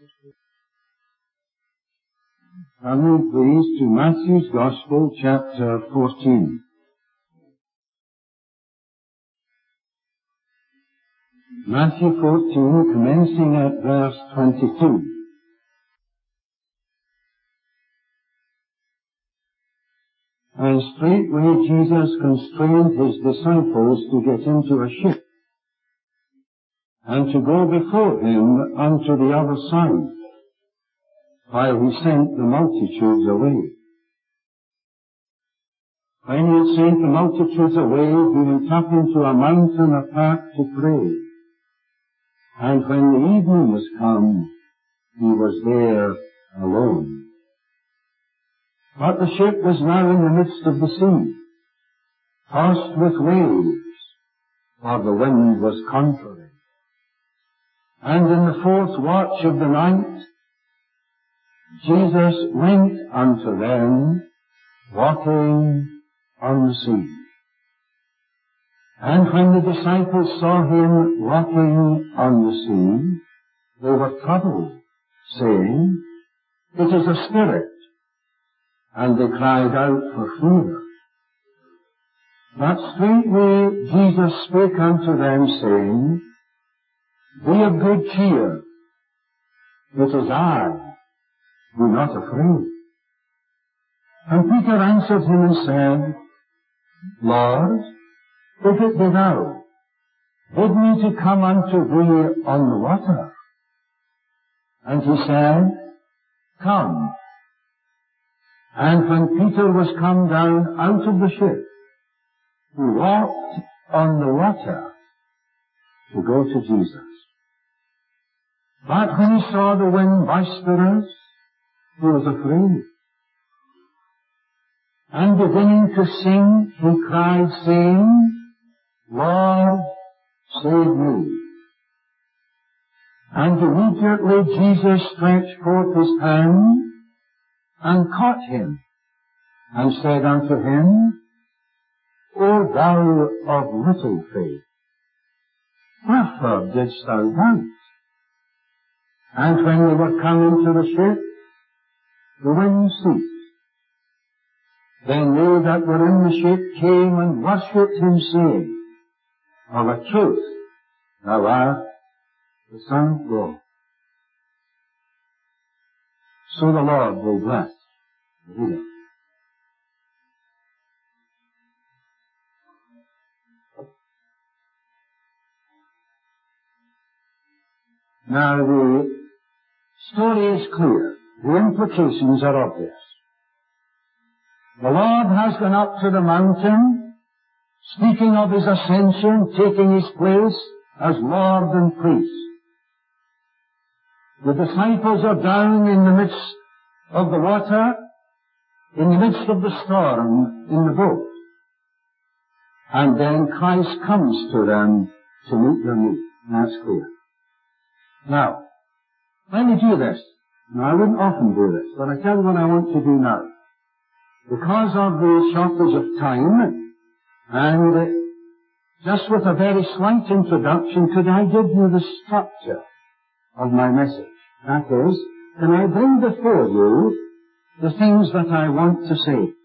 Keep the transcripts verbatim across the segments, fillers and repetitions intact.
Turn me please to Matthew's Gospel, chapter fourteen. Matthew fourteen, commencing at verse twenty-two. And straightway Jesus constrained his disciples to get into a ship, and to go before him unto the other side, while he sent the multitudes away. When he had sent the multitudes away, he went up into a mountain apart to pray. And when the evening was come, he was there alone. But the ship was now in the midst of the sea, tossed with waves, for the wind was contrary. And in the fourth watch of the night, Jesus went unto them, walking on the sea. And when the disciples saw him walking on the sea, they were troubled, saying, It is a spirit. And they cried out for fear. But straightway Jesus spake unto them, saying, Be of good cheer. It is I. Be not afraid. And Peter answered him and said, Lord, if it be thou, bid me to come unto thee on the water. And he said, Come. And when Peter was come down out of the ship, he walked on the water to go to Jesus. But when he saw the wind boisterous, he was afraid. And beginning to sing, he cried, saying, Lord, save me. And immediately Jesus stretched forth his hand, and caught him, and said unto him, O thou of little faith, wherefore didst thou doubt? And when they were come into the ship, the wind ceased. Then they that were in the ship came and worshipped him, saying, Of a truth, thou art the Son of God. So the Lord will bless the reader. Now the story is clear. The implications are obvious. The Lord has gone up to the mountain, speaking of his ascension, taking his place as Lord and priest. The disciples are down in the midst of the water, in the midst of the storm, in the boat. And then Christ comes to them to meet their need. That's clear. Now, let me do this. Now, I wouldn't often do this, but I tell you what I want to do now. Because of the shortage of time, and just with a very slight introduction, could I give you the structure of my message? That is, can I bring before you the things that I want to say?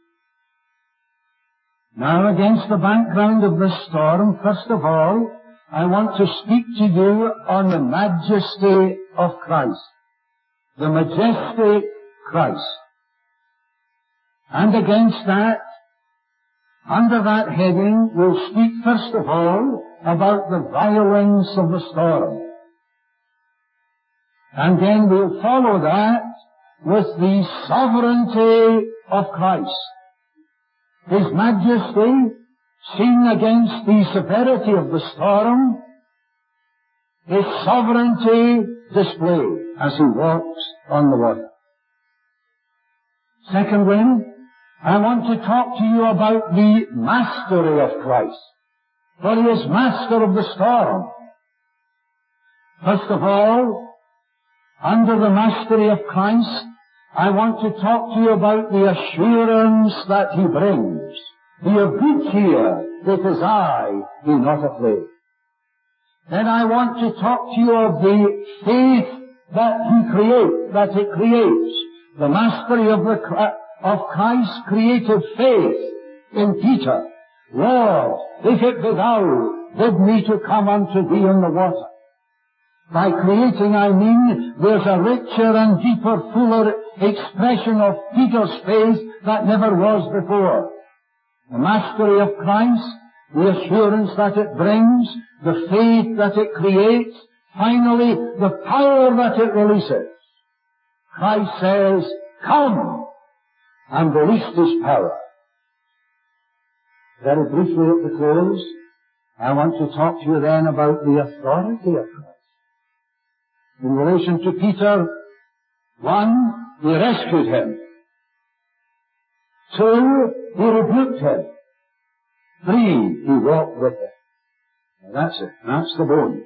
Now, against the background of this storm, first of all, I want to speak to you on the majesty of Christ. The majestic Christ. And against that, under that heading, we'll speak first of all about the violence of the storm. And then we'll follow that with the sovereignty of Christ. His majesty, seen against the severity of the storm, his sovereignty displayed as he walks on the water. Secondly, I want to talk to you about the mastery of Christ, for he is master of the storm. First of all, under the mastery of Christ, I want to talk to you about the assurance that he brings. Be of good cheer, it is I, be not afraid. Then I want to talk to you of the faith that he create, that it creates. The mastery of the, of Christ's creative faith in Peter. Lord, if it be thou, bid me to come unto thee in the water. By creating, I mean, there's a richer and deeper, fuller expression of Peter's faith that never was before. The mastery of Christ, the assurance that it brings, the faith that it creates, finally, the power that it releases. Christ says, come, and released his power. Very briefly at the close, I want to talk to you then about the authority of Christ. In relation to Peter, one, he rescued him. Two, he rebuked him. Three, he walked with him. Now that's it. That's the bones.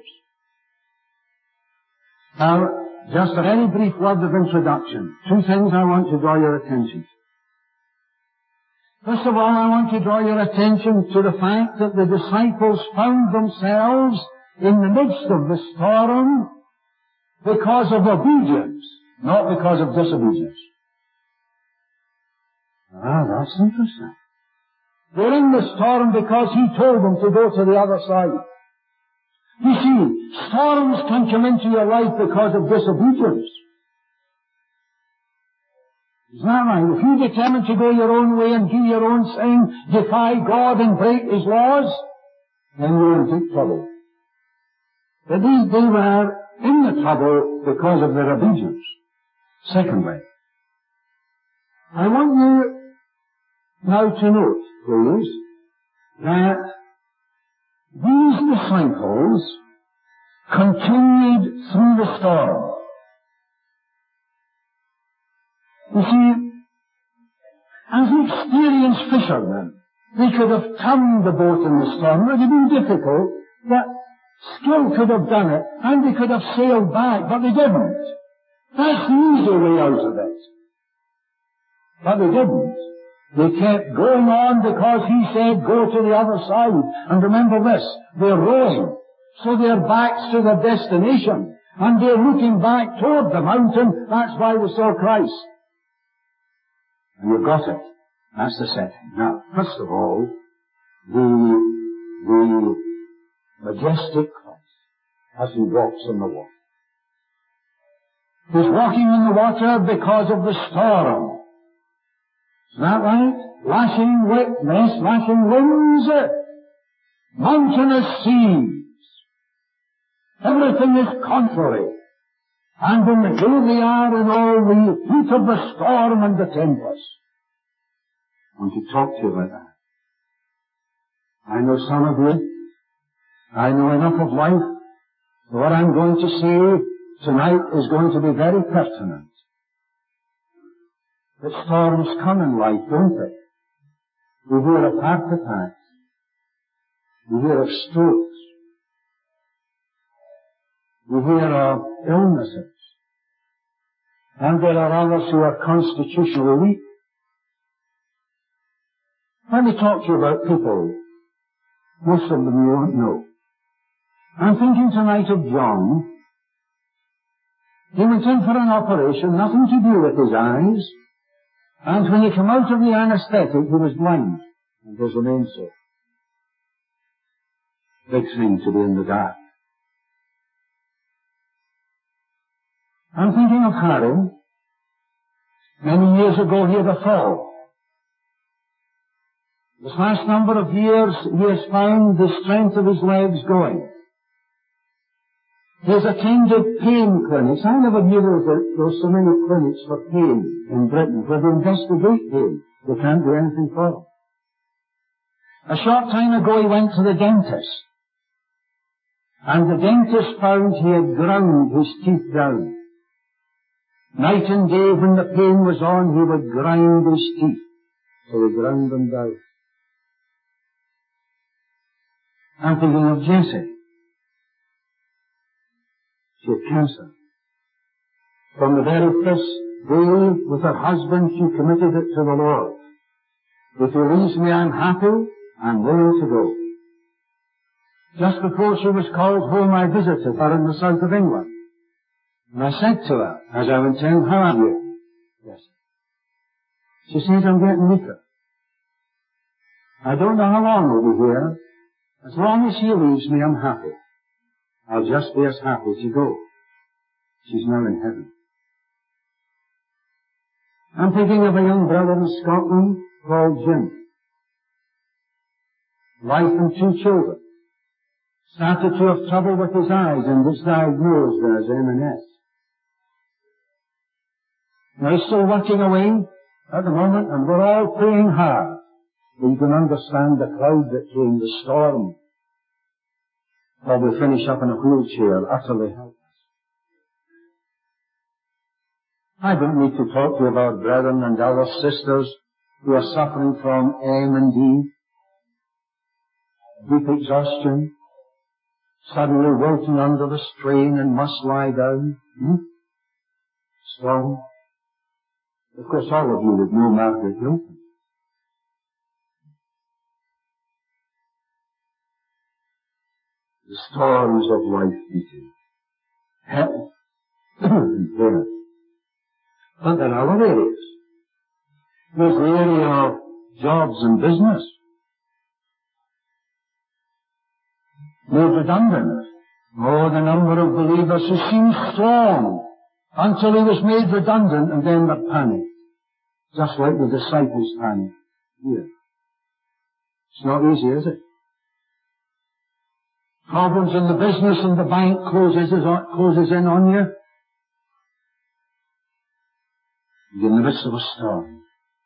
Now, just a very brief word of introduction. Two things I want to draw your attention to. First of all, I want to draw your attention to the fact that the disciples found themselves in the midst of the storm because of obedience, not because of disobedience. Ah, that's interesting. They're in the storm because he told them to go to the other side. You see, storms can come into your life because of disobedience. Isn't that right? If you determine to go your own way and do your own thing, defy God and break His laws, then you're in deep trouble. But these, they were in the trouble because of their obedience. Secondly, I want you now to note, please, that these disciples continued through the storm. You see, as experienced fishermen, they could have turned the boat in the storm. It would have been difficult, but skill could have done it, and they could have sailed back, but they didn't. That's the easy way out of it. But they didn't. They kept going on because he said, go to the other side. And remember this, they're rowing, so their backs to their destination, and they're looking back toward the mountain. That's why we saw Christ. And you've got it. That's the setting. Now, first of all, the, the majestic Christ as he walks in the water. He's walking in the water because of the storm. Is that right? Lashing witness, lashing winds, mountainous seas. Everything is contrary. And in the day they are in all the heat of the storm and the tempest. I want to talk to you about that. I know some of you, I know enough of life, so what I'm going to say tonight is going to be very pertinent. But storms come in life, don't they? We hear of heart attacks. We hear of strokes. We hear of illnesses. And there are others who are constitutionally weak. Let me talk to you about people. Most of them you won't know. I'm thinking tonight of John. He went in for an operation, nothing to do with his eyes. And when he came out of the anesthetic, he was blind. And has remained so. Big thing to be in the dark. I'm thinking of Harry. Many years ago he had a fall. This last number of years he has found the strength of his legs going. He has attended pain clinics. I never knew there were so many clinics for pain in Britain where they investigate pain. They can't do anything for him. A short time ago he went to the dentist. And the dentist found he had ground his teeth down. Night and day when the pain was on, he would grind his teeth. So he ground them down. I'm thinking of Jessie. She had cancer. From the very first day with her husband, she committed it to the Lord. If he leaves me, I'm happy, I'm willing to go. Just before she was called home, I visited her in the south of England. And I said to her, as I went in, how are you? Yes. She says, I'm getting weaker. I don't know how long I'll be here. As long as she leaves me, I'm happy. I'll just be as happy as you go. She's now in heaven. I'm thinking of a young brother in Scotland called Jim. Wife and two children. Started to have trouble with his eyes and was diagnosed as M N S. Now he's still working away at the moment, and we're all praying hard. We can understand the cloud that came, the storm. Probably finish up in a wheelchair, utterly helpless. I don't need to talk to you about brethren and other sisters who are suffering from M and D, deep exhaustion, suddenly wilting under the strain and must lie down. Hmm? Storm. Of course, all of you would know Margaret Hilton. The storms of life beating. Hell. There. But there are other areas. There's the area of jobs and business. Made redundant. Oh, the number of believers who seemed strong until he was made redundant, and then they panicked. Just like the disciples panicked. Here. It's not easy, is it? Problems in the business and the bank closes, closes in on you. You're in the midst of a storm.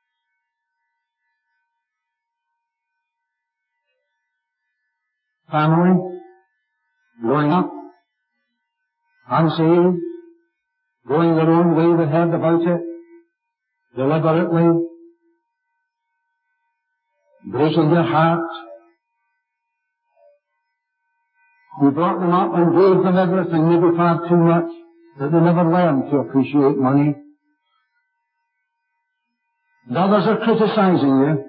Family, growing up, unsaved, going their own way, we heard about it, deliberately, breaking their heart. We brought them up and gave them everything, maybe far too much, that they never learned to appreciate money. And others are criticizing you.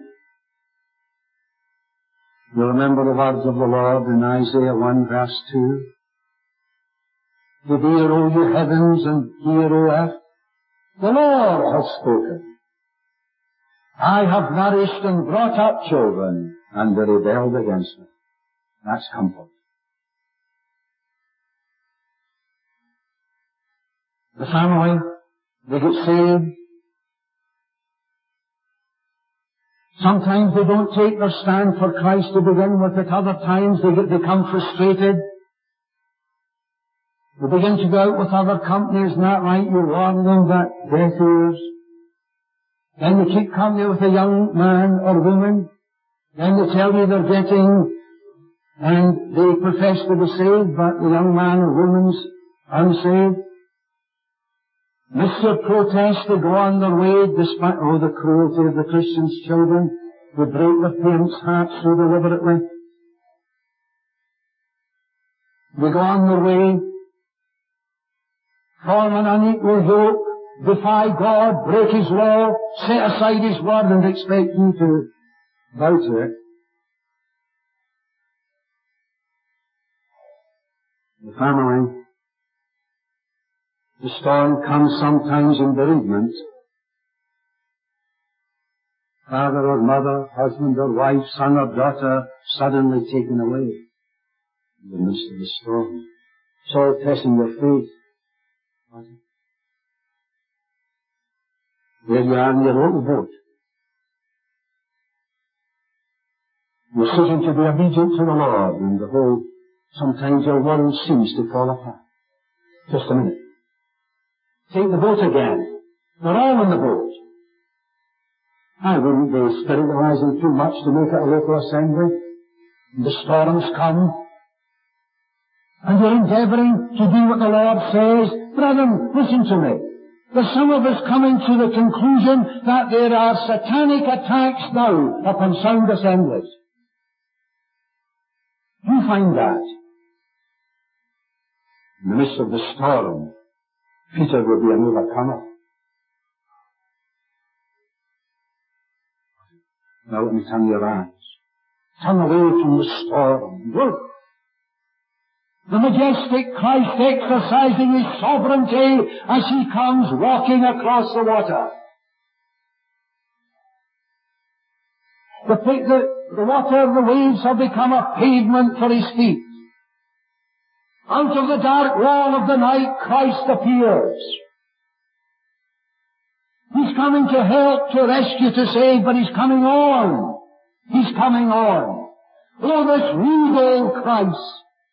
You remember the words of the Lord in Isaiah one verse two. Give ear, O you heavens, and hear, O earth. The Lord has spoken. I have nourished and brought up children, and they rebelled against me. That's comfort. The family, they get saved. Sometimes they don't take their stand for Christ to begin with. At other times they get, become frustrated. They begin to go out with other companies, and that right, you warn them that death is. Then they keep company with a young man or woman. Then they tell you they're getting, and they profess to be saved, but the young man or woman's unsaved. Mister Protest, they go on their way despite, oh, the cruelty of the Christians' children. They break their parents' hearts so deliberately. They go on their way, form an unequal yoke, defy God, break His law, set aside His word and expect you to bow to it. The family. The storm comes sometimes in bereavement. Father or mother, husband or wife, son or daughter, suddenly taken away in the midst of the storm. It's all testing your faith. There you are in your little boat. You're seeking to be obedient to the Lord, and the whole, sometimes your world seems to fall apart. Just a minute. Take the boat again. They're all in the boat. I wouldn't be spiritualizing too much to make it a local assembly. The storms come. And you're endeavoring to do what the Lord says. Brethren, listen to me. There's some of us coming to the conclusion that there are satanic attacks now upon sound assemblies. You find that. In the midst of the storm, Peter will be an overcomer. Now let me turn your eyes. Turn away from the storm. Look. The majestic Christ exercising His sovereignty as He comes walking across the water. The, the, the water, the waves have become a pavement for His feet. Out of the dark wall of the night, Christ appears. He's coming to help, to rescue, to save, but He's coming on. He's coming on. Oh, this regal Christ,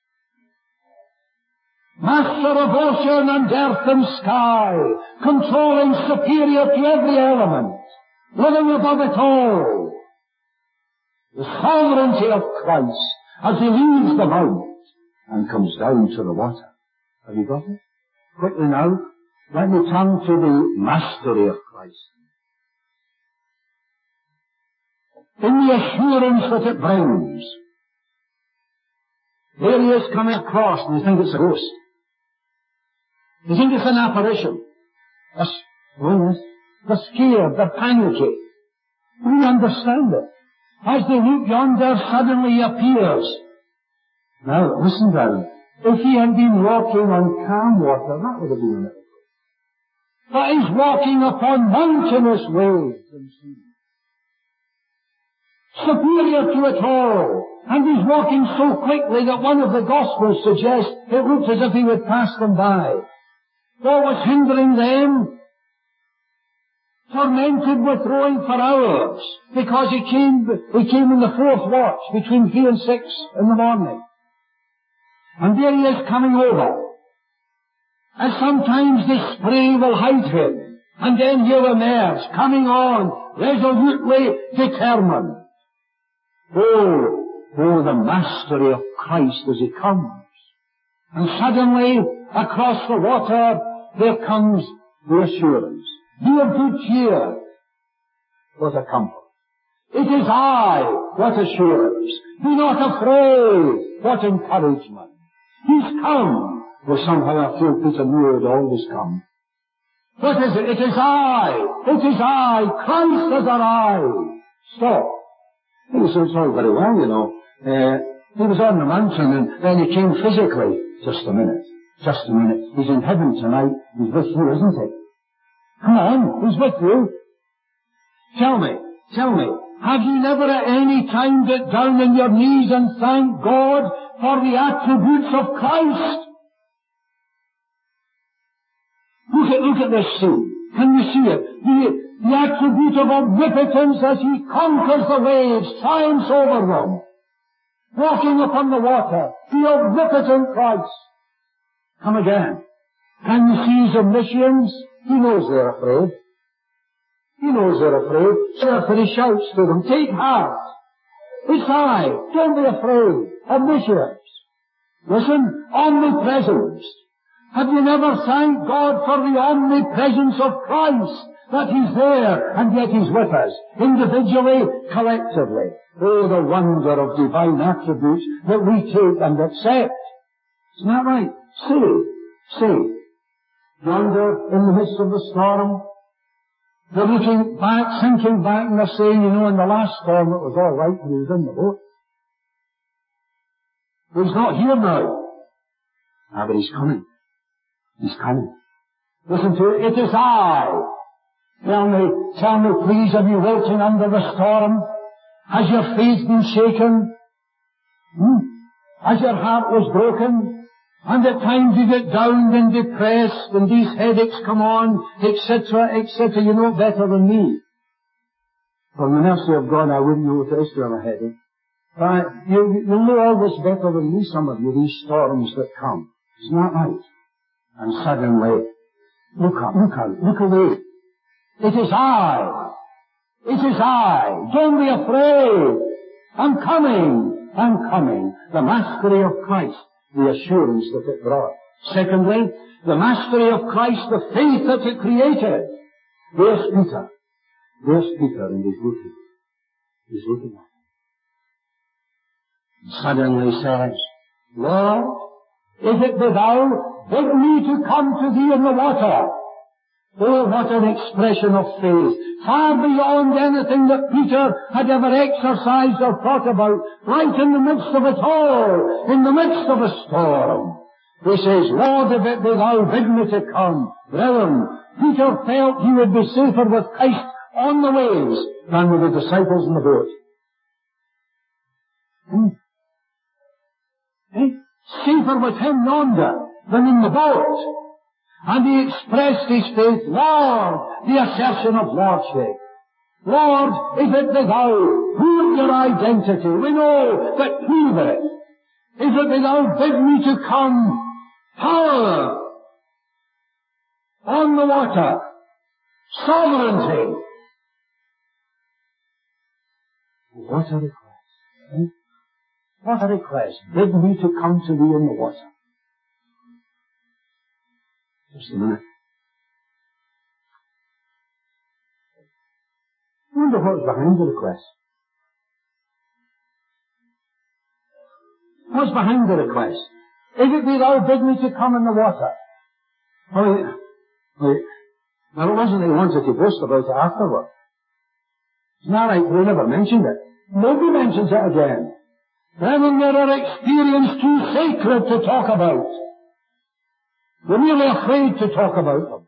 Master of ocean and earth and sky, controlling, superior to every element, living above it all. The sovereignty of Christ as He leaves the mount and comes down to the water. Have you got it? Quickly now, let me turn to the mastery of Christ. In the assurance that it brings. There He is coming across, and you think it's a ghost. You think it's an apparition. They're, oh yes, they're scared, they're panicky. We understand it. As they look yonder, suddenly He appears. Now, listen down. If He had been walking on calm water, that would have been a miracle. But He's walking upon mountainous waves and seas. Superior to it all. And He's walking so quickly that one of the Gospels suggests it looks as if He would pass them by. What was hindering them? Tormented with rowing for hours, because he came, he came in the fourth watch, between three and six in the morning. And there He is coming over. And sometimes the spray will hide Him, and then He'll emerge, coming on, resolutely determined. Oh, oh, the mastery of Christ as He comes. And suddenly, across the water, there comes the assurance. Be of good cheer. What a comfort. It is I. What assurance. Be not afraid. What encouragement. He's come. Well, somehow I feel Peter knew it would always come. What is it? It is I. It is I. Christ is our I. Stop. So it's all very well, you know. Uh, he was on the mountain and then He came physically. Just a minute. Just a minute. He's in heaven tonight. He's with you, isn't He? Come on, He's with you. Tell me, tell me, have you never at any time got down on your knees and thanked God for the attributes of Christ? Look at, look at this scene. Can you see it? The, the attribute of omnipotence as He conquers the waves, triumphs over them. Walking upon the water, the omnipotent Christ. Come again. Can you see His omniscience? He knows they're afraid. He knows they're afraid. Therefore He shouts to them, take heart. It's I. Don't be afraid. Omniscience. Listen, omnipresence. Have you never thanked God for the omnipresence of Christ? That He's there and yet He's with us. Individually, collectively. Oh, the wonder of divine attributes that we take and accept. Isn't that right? See, see. Yonder, in the midst of the storm, they're looking back, thinking back, and they're saying, you know, in the last storm it was all right when He was in the boat. But He's not here now. Ah, but He's coming. He's coming. Listen to it. It is I. Tell me, tell me please, are you wilting under the storm? Has your faith been shaken? Hmm? Has your heart was broken? And at times you get down and depressed, and these headaches come on, et cetera, et cetera. You know better than me. From the mercy of God, I wouldn't know what it is to have a headache. But you, you know all this better than me, some of you, these storms that come. Isn't that right? And suddenly, look up, look up, look away. It is I. It is I. Don't be afraid. I'm coming. I'm coming. The mastery of Christ. The assurance that it brought. Secondly, the mastery of Christ, the faith that it created. There's Peter. There's Peter, and he's looking. He's looking at him. Suddenly says, Lord, if it be thou, bid me to come to thee in the water. Oh, what an expression of faith. Far beyond anything that Peter had ever exercised or thought about. Right in the midst of it all. In the midst of a storm. He says, Lord, if it be thou, bid me to come. Brethren, Peter felt he would be safer with Christ on the waves than with the disciples in the boat. Hmm? Eh? Safer with him yonder than in the boat. And he expressed his faith, Lord, the assertion of Lordship. Lord, if it be thou, prove your identity. We know that prove it. If it be thou, bid me to come. Power on the water. Sovereignty. What a request. Hmm? What a request. Bid me to come to thee in the water. Just a minute. I wonder what's behind the request. What's behind the request? If it be thou, bid me to come in the water. Well, well, well it wasn't he wanted to boast about it afterward. It's not right, we never mentioned it. Nobody mentions it again. Brethren, there are experiences too sacred to talk about. We're really afraid to talk about them.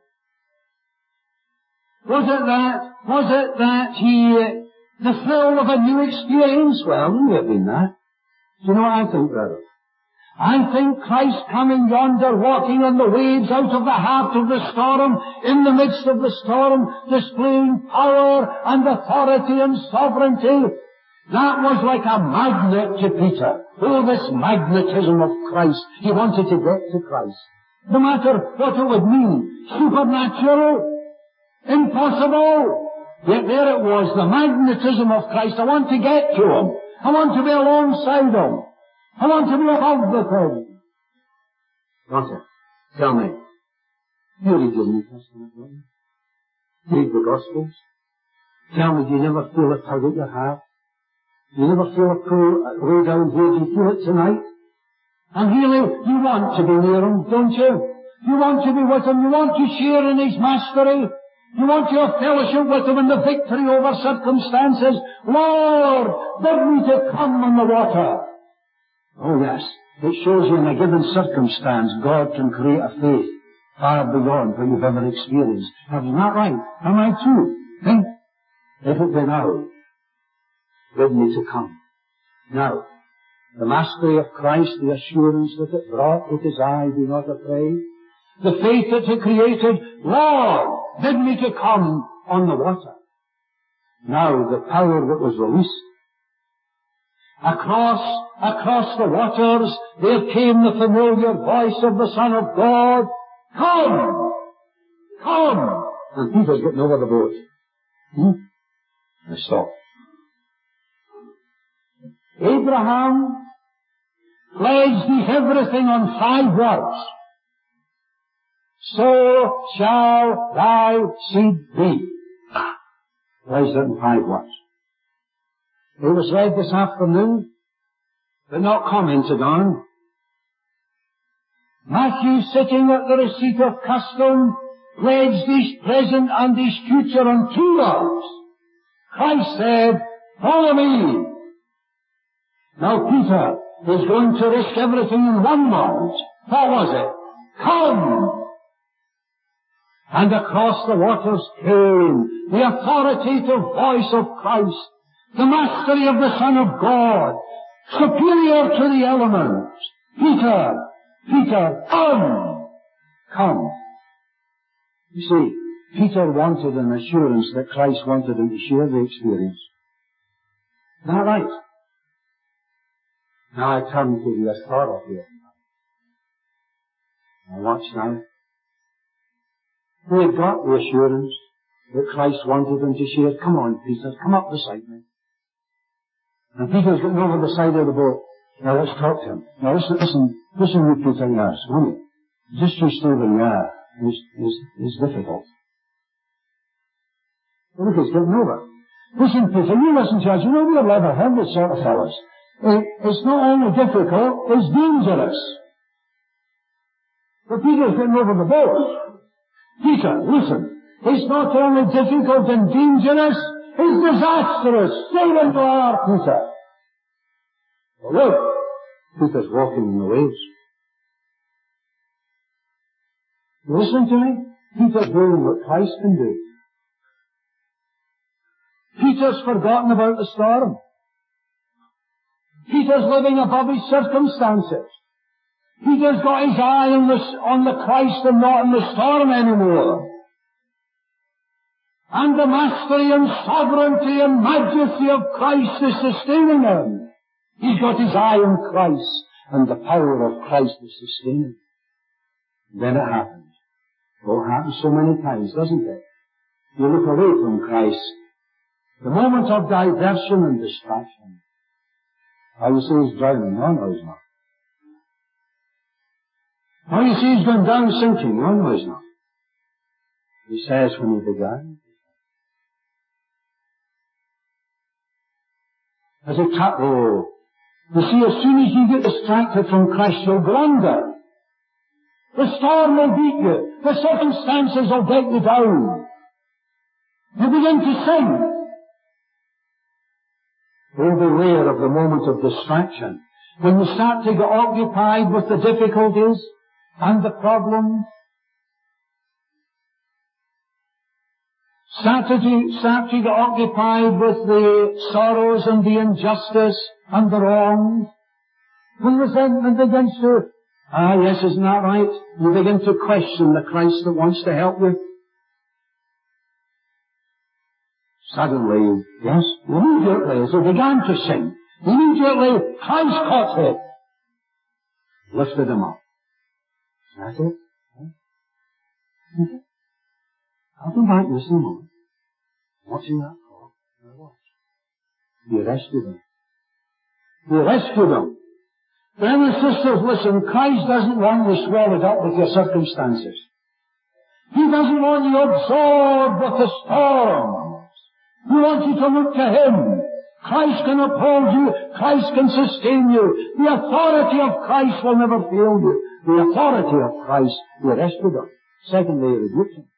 Was it that, was it that he, uh, the thrill of a new experience? Well, it may have been that. Do you know what I think, brother? I think Christ coming yonder, walking on the waves out of the heart of the storm, in the midst of the storm, displaying power and authority and sovereignty, that was like a magnet to Peter. Oh, this magnetism of Christ. He wanted to get to Christ. No matter what it would mean. Supernatural. Impossible. Yet there it was, the magnetism of Christ. I want to get to Him. I want to be alongside Him. I want to be above the thing. Doctor, tell me, you read your New Testament, don't you? Read the Gospels. Tell me, do you never feel a tug at your heart? Do you never feel a pull way down here? Do you feel it tonight? And really, you want to be near Him, don't you? You want to be with Him. You want to share in His mastery. You want to have fellowship with Him in the victory over circumstances. Lord, bid me to come on the water. Oh yes, it shows you in a given circumstance God can create a faith far beyond what you've ever experienced. Isn't that right? Am I too? Think, if it be now, bid me to come. Now, the mastery of Christ, the assurance that it brought, it is I, be not afraid. The faith that it created, Lord, bid me to come on the water. Now, the power that was released. Across, across the waters, there came the familiar voice of the Son of God. Come! Come! And Peter's getting over the boat. Hmm? I stop. Abraham pledged thee everything on five words. So shall thy seed be. Pledged it in five words. It was read this afternoon, but not commented on. Matthew, sitting at the receipt of custom, pledged his present and his future on two words. Christ said, follow me. Now Peter is going to risk everything in one word. What was it? Come! And across the waters came the authoritative voice of Christ, the mastery of the Son of God, superior to the elements. Peter, Peter, come! Come. You see, Peter wanted an assurance that Christ wanted him to share the experience. Is that right? Now I turn to the authority of God. Now watch now. We had got the assurance that Christ wanted him to share. Come on, Peter, come up beside me. And Peter's getting over the side of the boat. Now let's talk to him. Now listen, listen, listen to Peter, yes, won't you? Just you stay where you are is, is, is difficult. Look, he's getting over. Listen, Peter, you listen to us. You know we're level-headed sort of fellas. It, it's not only difficult, it's dangerous. But Peter's getting over the boat. Peter, listen. It's not only difficult and dangerous, it's disastrous. Stay where you are, Peter. Well, look, Peter's walking in the waves. Listen to me. Peter's doing what Christ can do. Peter's forgotten about the storm. Peter's living above his circumstances. Peter's got his eye on the, on the Christ and not on the storm anymore. And the mastery and sovereignty and majesty of Christ is sustaining him. He's got his eye on Christ, and the power of Christ is sustaining him. Then it happens. Oh, it happens so many times, doesn't it? You look away from Christ. The moment of diversion and distraction. How you say he's drowning? No, no, he's not. How you say he's going down sinking? No, no, he's not. He says when he began, as a cat, oh, you see, as soon as you get distracted from Christ, you'll go under. The storm will beat you. The circumstances will get you down. You begin to sink. Oh, beware of the moment of distraction. When you start to get occupied with the difficulties and the problems, start to, start to get occupied with the sorrows and the injustice and the wrongs, when resentment begins to, ah, yes, isn't that right? You begin to question the Christ that wants to help you. Suddenly, yes, immediately, as he began to sink, immediately Christ caught it, lifted him up. That's it. I'll come back in just a moment. Watching that for? I watch. He rescued him. He rescued him. Brothers and sisters, listen, Christ doesn't want you swallowed up with your circumstances. He doesn't want you absorbed with the storms. He wants you to look to Him. Christ can uphold you. Christ can sustain you. The authority of Christ will never fail you. The authority of Christ will rescue them. Secondly, he rebuked him.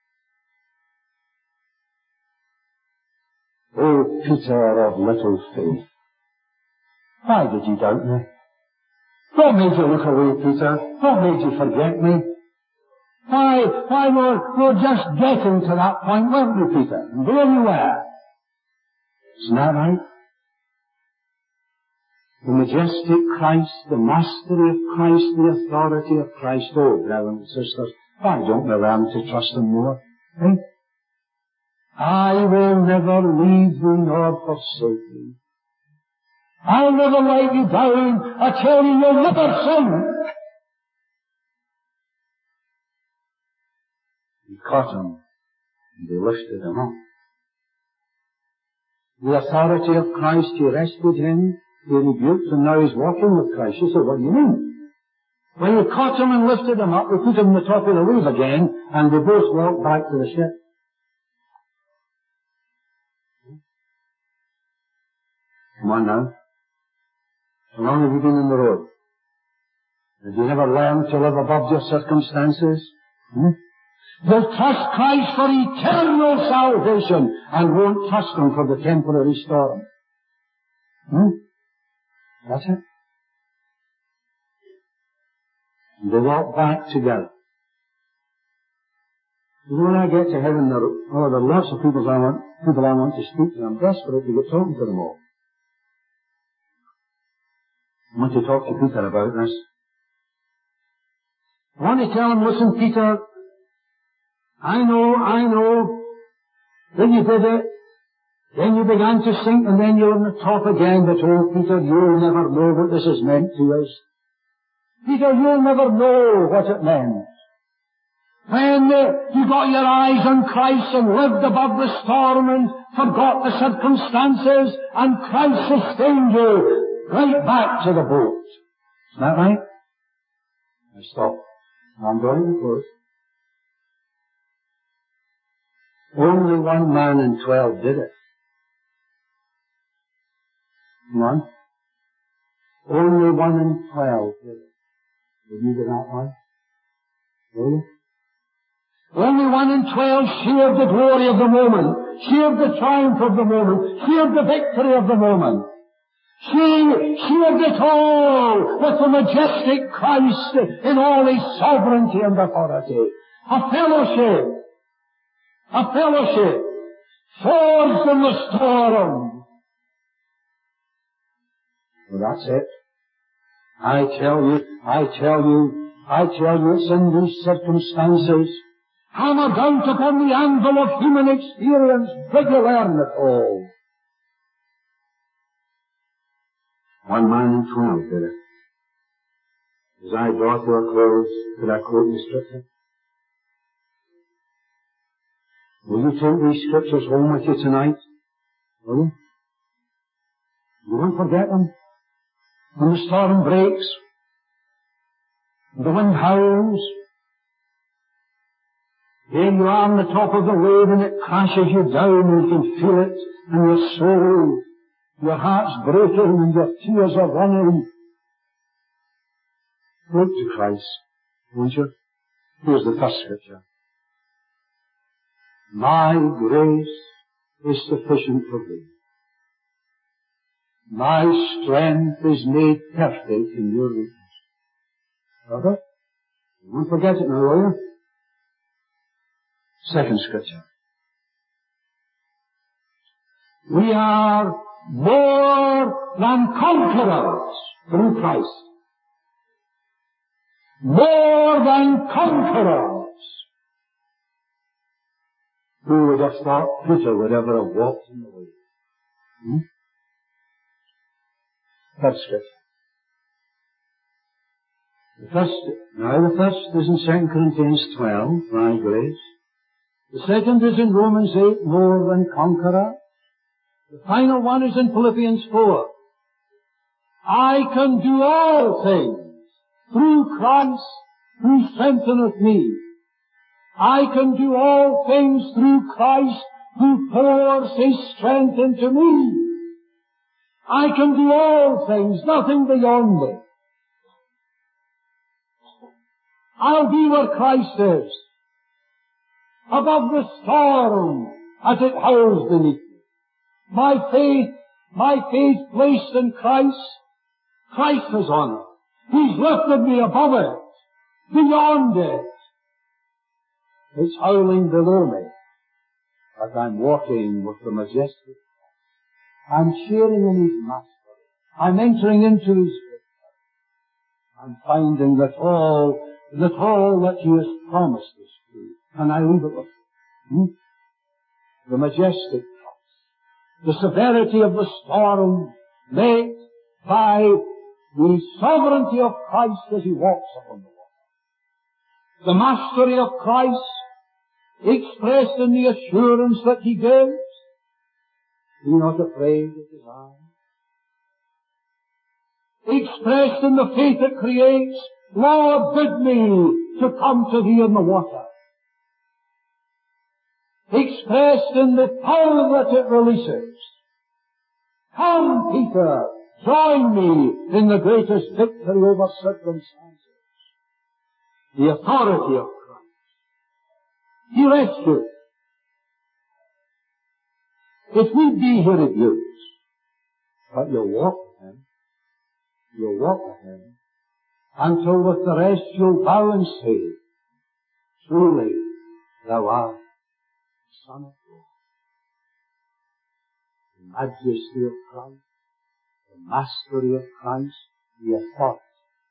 O Peter of little faith, why did you doubt me? What made you look away, Peter? What made you forget me? Why, why we're, we're just getting to that point, weren't we, Peter? And there you were. Isn't that right? The majestic Christ, the mastery of Christ, the authority of Christ. Oh, brothers and sisters, why don't we learn to trust Him more? Eh? I will never leave thee nor forsake thee. I'll never let you down. I tell you, you'll never sink. He caught him, and they lifted him up. The authority of Christ, he rescued him, he rebuked, and now he's walking with Christ. You say, what do you mean? When we caught him and lifted him up, we put him on the top of the wave again, and they both walked back to the ship. Come on now. How long have you been on the road? Have you never learned to live above your circumstances? Hmm? You'll trust Christ for eternal salvation and won't trust Him for the temporary storm. Hmm? That's it. And they walk back together. You know, when I get to heaven, there, oh, there are lots of people I want, people I want to speak to. I'm desperate to get talking to them all. I want to talk to Peter about this. I want to tell him, listen, Peter, I know, I know, then you did it, then you began to sink, and then you're on the top again, but oh, Peter, you'll never know what this has meant to us. Peter, you'll never know what it meant. When uh, you got your eyes on Christ and lived above the storm and forgot the circumstances, and Christ sustained you right back to the boat. Isn't that right? Now stop. I'm going to close. Only one man in twelve did it. One. Only one in twelve did it. Will you do that one? Will you? Only one in twelve shared the glory of the moment, shared the triumph of the moment, shared the victory of the moment. She shared it all with the majestic Christ in all His sovereignty and authority. A fellowship, a fellowship forged in the storm. Well, that's it. I tell you, I tell you, I tell you it's in these circumstances, hammered out upon the anvil of human experience, that you learn it all. One man in twelve did it. As I draw to a close, could I quote the scripture? Will you take these scriptures home with you tonight? Will you? You won't forget them. When the storm breaks, the wind howls, here you are on the top of the wave and it crashes you down and you can feel it in your soul. Your heart's breaking and your tears are running. Look to Christ, won't you? Here's the first scripture. My grace is sufficient for thee. My strength is made perfect in your weakness. Brother, you won't forget it now, will you? Second scripture. We are more than conquerors through Christ. More than conquerors. Who would have thought Peter would ever have walked in the way? Hmm? Third scripture. The first, now the first is in Second Corinthians twelve, my grace. The second is in Romans eight, more than conqueror. The final one is in Philippians four. I can do all things through Christ who strengtheneth me. I can do all things through Christ who pours His strength into me. I can do all things, nothing beyond me. I'll be where Christ is, above the storm as it howls beneath me. My faith, my faith placed in Christ, Christ is on it. He's lifted me above it, beyond it. It's howling below me as I'm walking with the majestic. I'm sharing in His mastery. I'm entering into His victory. I'm finding that all, that all that He has promised is true. And I leave it with Him. Hmm? The majestic Christ. The severity of the storm met by the sovereignty of Christ as He walks upon the water. The mastery of Christ expressed in the assurance that He gives. Be not afraid, it is I. Expressed in the faith it creates, Lord, bid me to come to Thee in the water. Expressed in the power that it releases. Come, Peter, join me in the greatest victory over circumstances. The authority of Christ. He rescues. It will be here abused, but you'll walk with Him. You'll walk with Him until with the rest you'll bow and say, truly Thou art the Son of God. The majesty of Christ, the mastery of Christ, the authority